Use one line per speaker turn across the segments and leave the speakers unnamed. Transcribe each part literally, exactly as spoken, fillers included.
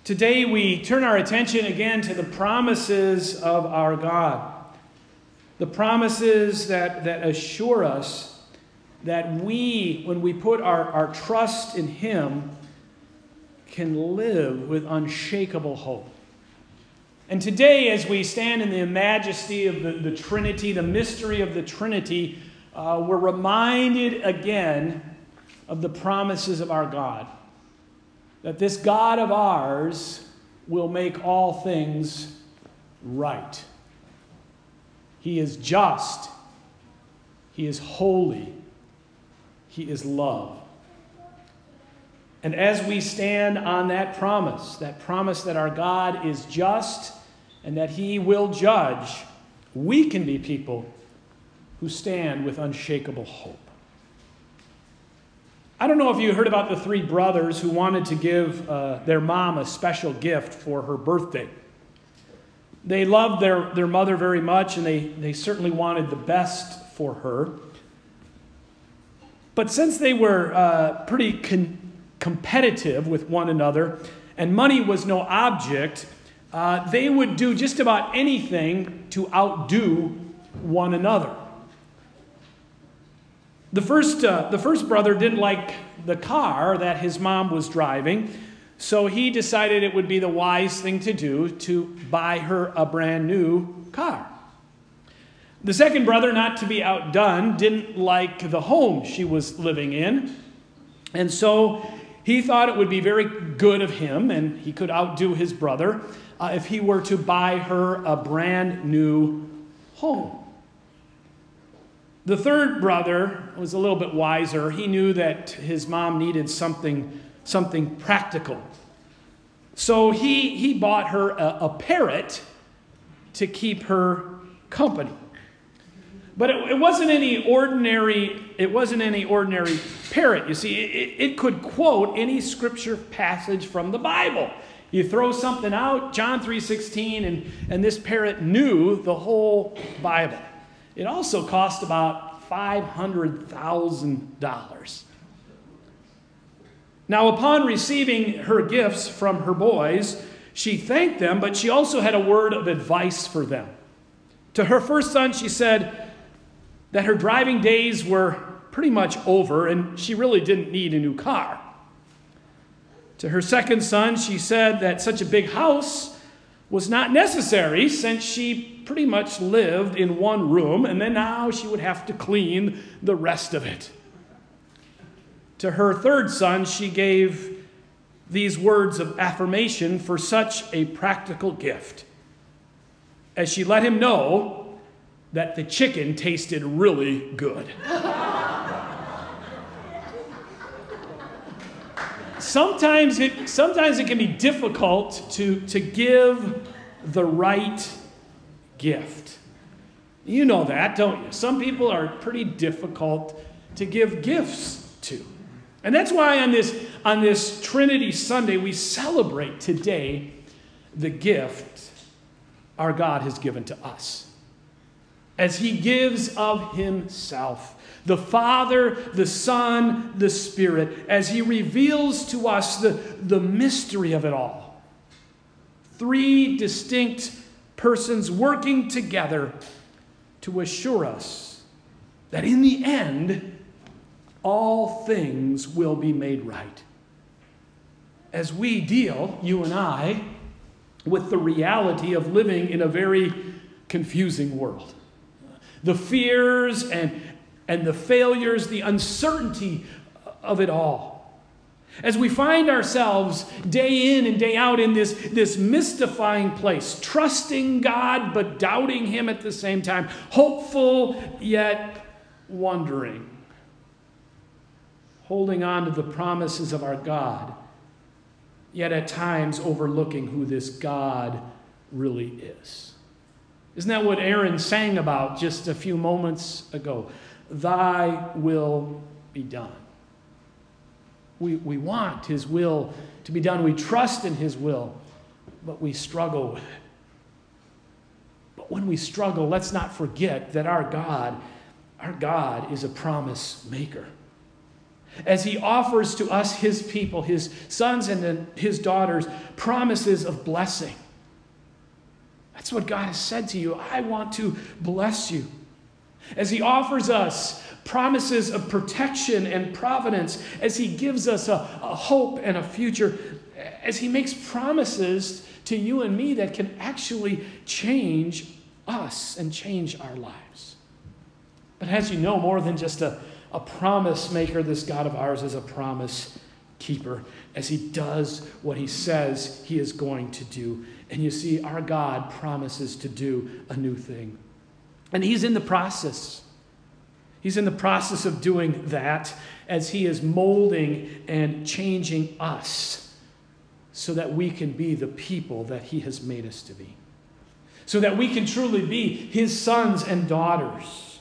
Today we turn our attention again to the promises of our God. The promises that, that assure us that we, when we put our, our trust in Him, can live with unshakable hope. And today, as we stand in the majesty of the, the Trinity, the mystery of the Trinity, uh, we're reminded again of the promises of our God. That this God of ours will make all things right. He is just. He is holy. He is love. And as we stand on that promise, that promise that our God is just and that He will judge, we can be people who stand with unshakable hope. I don't know if you heard about the three brothers who wanted to give uh, their mom a special gift for her birthday. They loved their, their mother very much, and they, they certainly wanted the best for her. But since they were uh, pretty con- competitive with one another, and money was no object, uh, they would do just about anything to outdo one another. The first, uh, the first brother didn't like the car that his mom was driving, so he decided it would be the wise thing to do to buy her a brand new car. The second brother, not to be outdone, didn't like the home she was living in, and so he thought it would be very good of him, and he could outdo his brother, uh, if he were to buy her a brand new home. The third brother was a little bit wiser. He knew that his mom needed something, something practical. So he, he bought her a, a parrot to keep her company. But it, it wasn't any ordinary, it wasn't any ordinary parrot. You see, it, it could quote any scripture passage from the Bible. You throw something out, John three sixteen, and, and this parrot knew the whole Bible. It also cost about five hundred thousand dollars. Now, upon receiving her gifts from her boys, she thanked them, but she also had a word of advice for them. To her first son, she said that her driving days were pretty much over, and she really didn't need a new car. To her second son, she said that such a big house was not necessary, since she pretty much lived in one room, and then now she would have to clean the rest of it. To her third son, she gave these words of affirmation for such a practical gift, as she let him know that the chicken tasted really good. Sometimes it, sometimes it can be difficult to, to give the right gift. You know that, don't you? Some people are pretty difficult to give gifts to. And that's why on this, on this Trinity Sunday, we celebrate today the gift our God has given to us. As He gives of Himself, the Father, the Son, the Spirit, as He reveals to us the, the mystery of it all. Three distinct persons working together to assure us that in the end, all things will be made right. As we deal, you and I, with the reality of living in a very confusing world. The fears and, and the failures, the uncertainty of it all. As we find ourselves day in and day out in this, this mystifying place, trusting God but doubting Him at the same time, hopeful yet wondering, holding on to the promises of our God, yet at times overlooking who this God really is. Isn't that what Aaron sang about just a few moments ago? Thy will be done. We, we want His will to be done. We trust in His will, but we struggle with it. But when we struggle, let's not forget that our God, our God is a promise maker. as he offers to us, his people, his sons and his daughters, promises of blessing. That's what God has said to you. I want to bless you. As he offers us promises of protection and providence, as he gives us a, a hope and a future, as he makes promises to you and me that can actually change us and change our lives. But as you know, more than just a, a promise maker, this God of ours is a promise keeper, as he does what he says he is going to do. And you see, our God promises to do a new thing. And he's in the process. He's in the process of doing that as he is molding and changing us so that we can be the people that he has made us to be. So that we can truly be his sons and daughters,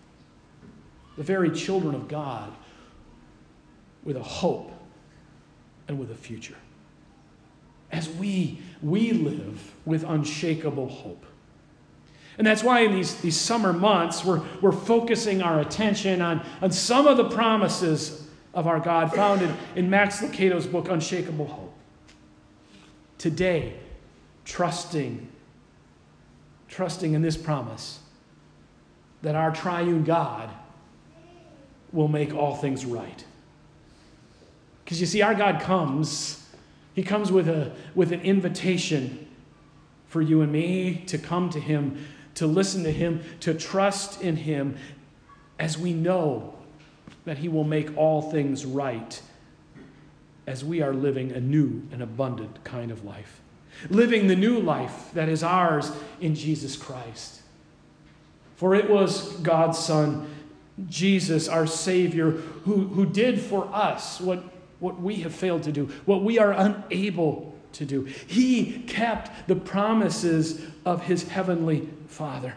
the very children of God, with a hope and with a future. As we, we live with unshakable hope. And that's why in these, these summer months, we're, we're focusing our attention on, on some of the promises of our God found in, in Max Lucado's book, Unshakable Hope. Today, trusting, trusting in this promise that our triune God will make all things right. Because you see, our God comes, he comes with, a, with an invitation for you and me to come to him, to listen to him, to trust in him, as we know that he will make all things right as we are living a new and abundant kind of life. Living the new life that is ours in Jesus Christ. For it was God's Son, Jesus, our Savior, who, who did for us what, what we have failed to do, what we are unable to do. He kept the promises of his heavenly Father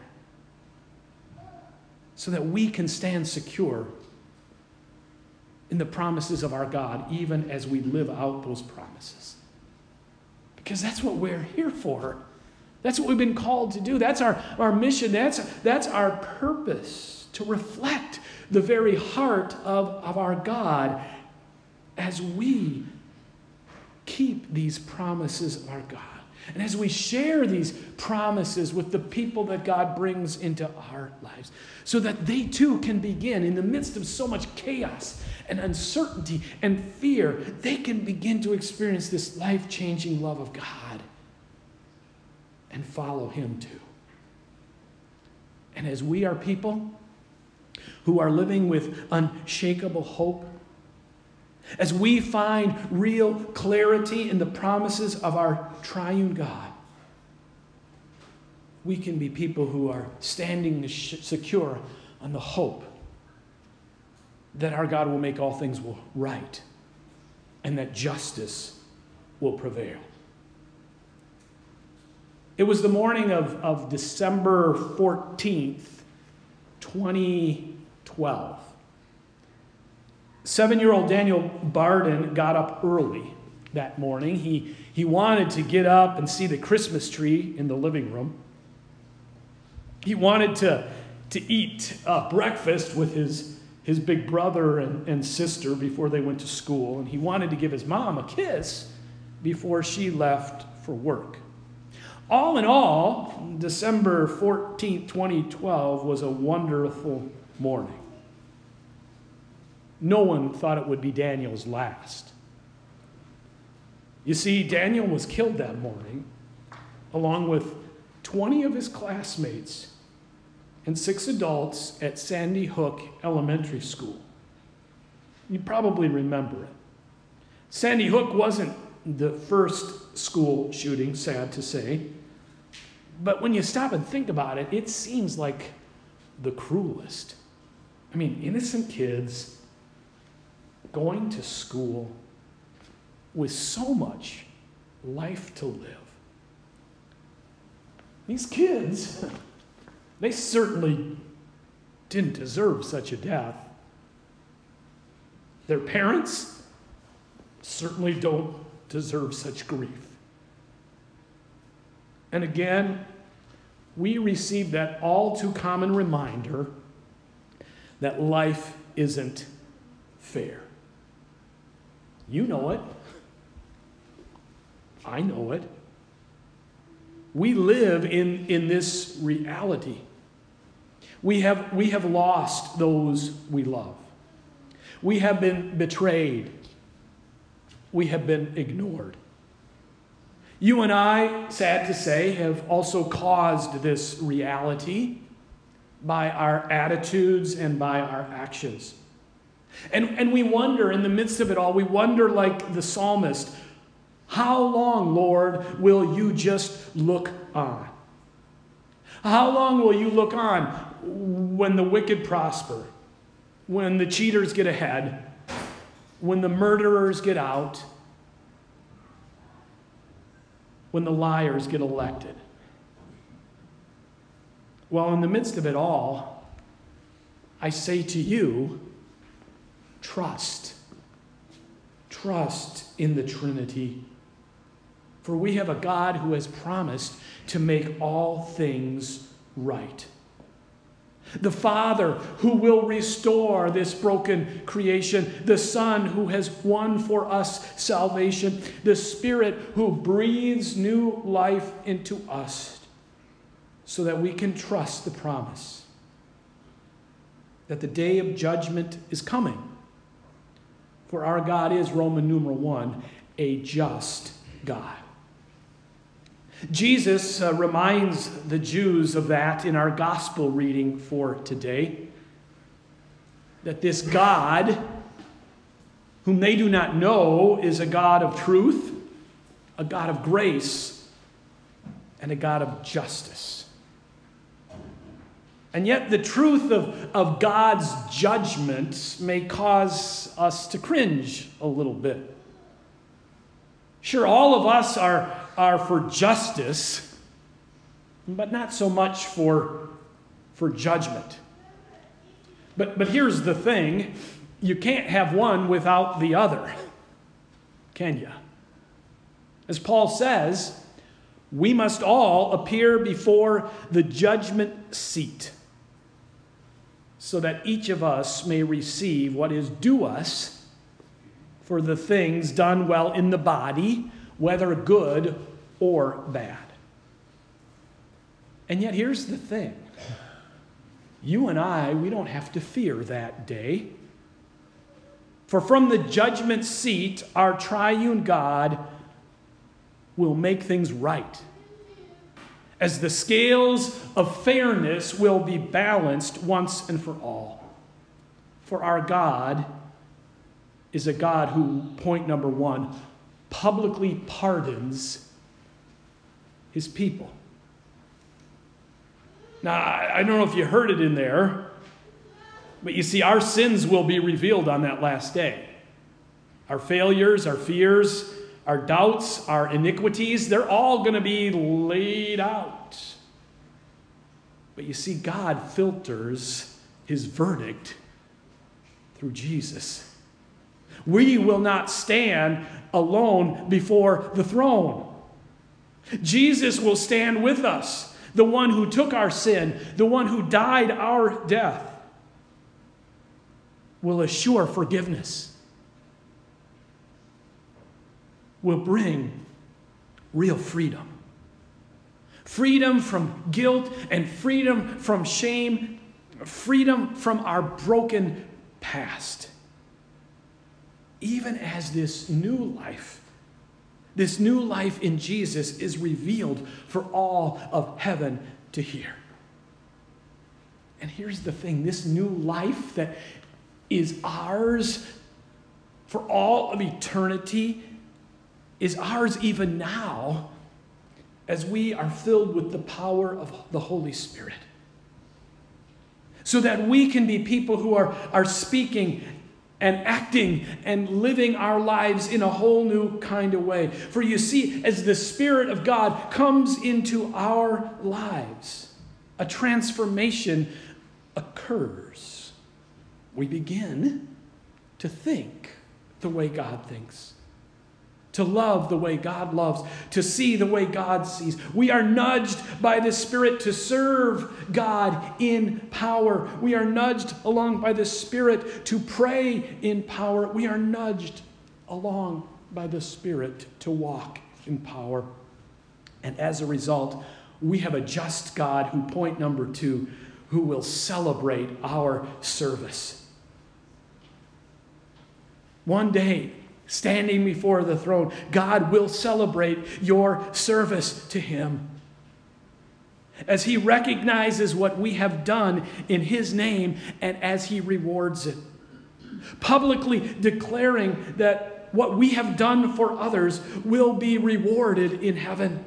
so that we can stand secure in the promises of our God, even as we live out those promises. Because that's what we're here for. That's what we've been called to do. That's our, our mission. That's, that's our purpose, to reflect the very heart of, of our God as we keep these promises of our God. And as we share these promises with the people that God brings into our lives, so that they too can begin, in the midst of so much chaos and uncertainty and fear, they can begin to experience this life-changing love of God and follow him too. And as we are people who are living with unshakable hope, as we find real clarity in the promises of our triune God, we can be people who are standing secure on the hope that our God will make all things right and that justice will prevail. It was the morning of, of December fourteenth, twenty twelve. Seven-year-old Daniel Barden got up early that morning. He, he wanted to get up and see the Christmas tree in the living room. He wanted to, to eat uh, breakfast with his, his big brother and, and sister before they went to school. And he wanted to give his mom a kiss before she left for work. All in all, December fourteenth, twenty twelve was a wonderful morning. No one thought it would be Daniel's last. You see, Daniel was killed that morning, along with twenty of his classmates and six adults at Sandy Hook Elementary School. You probably remember it. Sandy Hook wasn't the first school shooting, sad to say, but when you stop and think about it, it seems like the cruelest. I mean, innocent kids going to school with so much life to live. These kids, they certainly didn't deserve such a death. Their parents certainly don't deserve such grief. And again, we receive that all too common reminder that life isn't fair. You know it. I know it. We live in, in this reality. We have, we have lost those we love. We have been betrayed. We have been ignored. You and I, sad to say, have also caused this reality by our attitudes and by our actions. And, and we wonder, in the midst of it all, we wonder like the psalmist, how long, Lord, will you just look on? How long will you look on when the wicked prosper, when the cheaters get ahead, when the murderers get out, when the liars get elected? Well, in the midst of it all, I say to you, trust. Trust in the Trinity. For we have a God who has promised to make all things right. The Father who will restore this broken creation. The Son who has won for us salvation. The Spirit who breathes new life into us so that we can trust the promise that the day of judgment is coming. For our God is, Roman numeral one, a just God. Jesus uh, reminds the Jews of that in our gospel reading for today. That this God, whom they do not know, is a God of truth, a God of grace, and a God of justice. And yet the truth of, of God's judgment may cause us to cringe a little bit. Sure, all of us are, are for justice, but not so much for, for judgment. But, but here's the thing. You can't have one without the other, can you? As Paul says, we must all appear before the judgment seat so that each of us may receive what is due us for the things done well in the body, whether good or bad. And yet here's the thing. You and I, we don't have to fear that day. For from the judgment seat, our triune God will make things right, as the scales of fairness will be balanced once and for all. For our God is a God who, point number one, publicly pardons his people. Now, I don't know if you heard it in there, but you see, our sins will be revealed on that last day. Our failures, our fears, our doubts, our iniquities, they're all going to be laid out. But you see, God filters his verdict through Jesus. We will not stand alone before the throne. Jesus will stand with us, the one who took our sin, the one who died our death, will assure forgiveness, will bring real freedom. Freedom from guilt and freedom from shame, freedom from our broken past. Even as this new life, this new life in Jesus is revealed for all of heaven to hear. And here's the thing, this new life that is ours for all of eternity is ours even now as we are filled with the power of the Holy Spirit. So that we can be people who are, are speaking and acting and living our lives in a whole new kind of way. For you see, as the Spirit of God comes into our lives, a transformation occurs. We begin to think the way God thinks, to love the way God loves, to see the way God sees. We are nudged by the Spirit to serve God in power. We are nudged along by the Spirit to pray in power. We are nudged along by the Spirit to walk in power. And as a result, we have a just God who, point number two, who will celebrate our service. One day, standing before the throne, God will celebrate your service to him, as he recognizes what we have done in his name and as he rewards it, publicly declaring that what we have done for others will be rewarded in heaven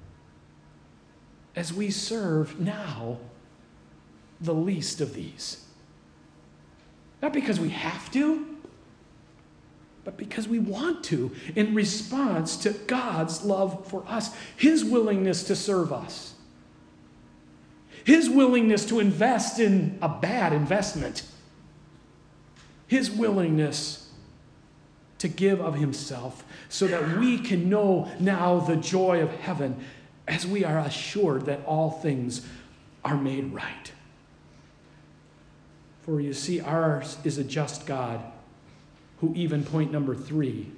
as we serve now the least of these. Not because we have to, but because we want to, in response to God's love for us, his willingness to serve us, his willingness to invest in a bad investment, his willingness to give of himself so that we can know now the joy of heaven as we are assured that all things are made right. For you see, ours is a just God who, even point number three,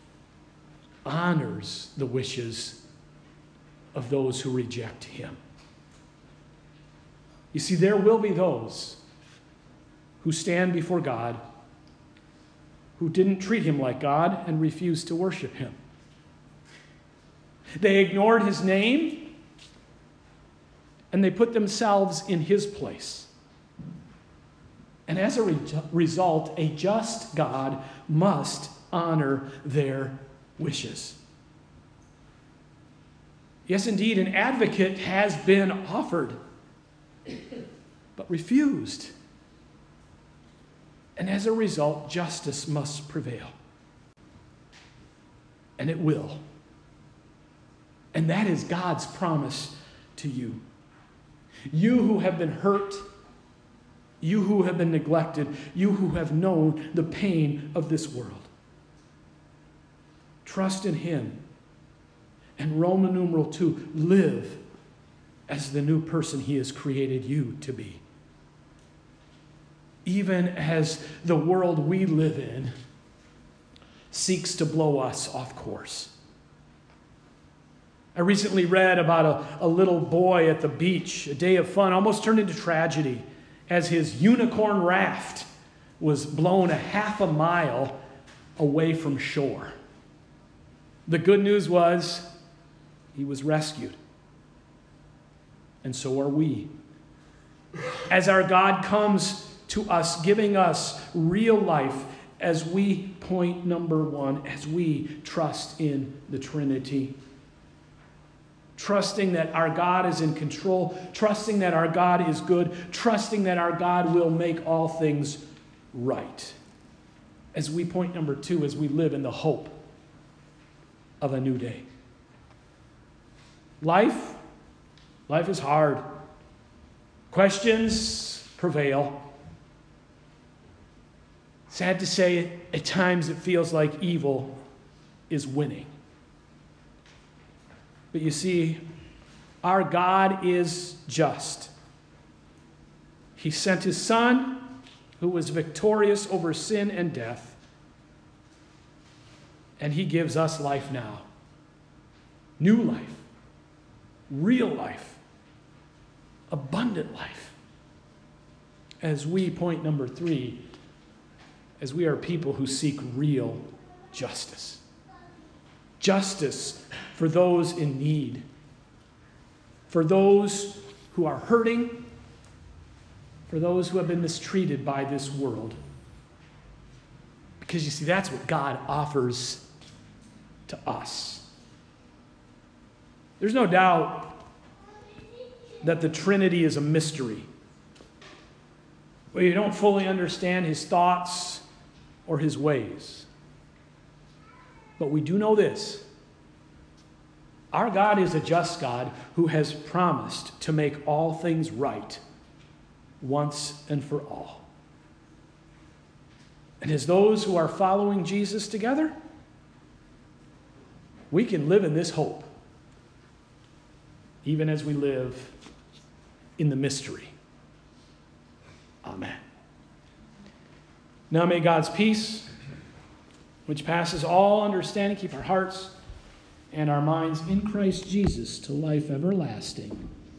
honors the wishes of those who reject him. You see, there will be those who stand before God who didn't treat him like God and refused to worship him. They ignored his name, and they put themselves in his place. And as a re- result, a just God must honor their wishes. Yes, indeed, an advocate has been offered, but refused. And as a result, justice must prevail. And it will. And that is God's promise to you. You who have been hurt, you who have been neglected, you who have known the pain of this world. Trust in him. And Roman numeral two, live as the new person he has created you to be. Even as the world we live in seeks to blow us off course. I recently read about a, a little boy at the beach, a day of fun, almost turned into tragedy as his unicorn raft was blown a half a mile away from shore. The good news was he was rescued. And so are we. As our God comes to us, giving us real life as we, point number one, as we trust in the Trinity. Trusting that our God is in control, trusting that our God is good, trusting that our God will make all things right. As we, point number two, as we live in the hope of a new day. Life, life is hard. Questions prevail. Sad to say, at times it feels like evil is winning. But you see, our God is just. He sent his Son, who was victorious over sin and death, and he gives us life now. New life, real life, abundant life. As we, point number three, as we are people who seek real justice. Justice for those in need, for those who are hurting, for those who have been mistreated by this world. Because you see, that's what God offers to us. There's no doubt that the Trinity is a mystery. We don't fully understand his thoughts or his ways. But we do know this. Our God is a just God who has promised to make all things right once and for all. And as those who are following Jesus together, we can live in this hope, even as we live in the mystery. Amen. Now may God's peace, which passes all understanding, keep our hearts and our minds in Christ Jesus to life everlasting.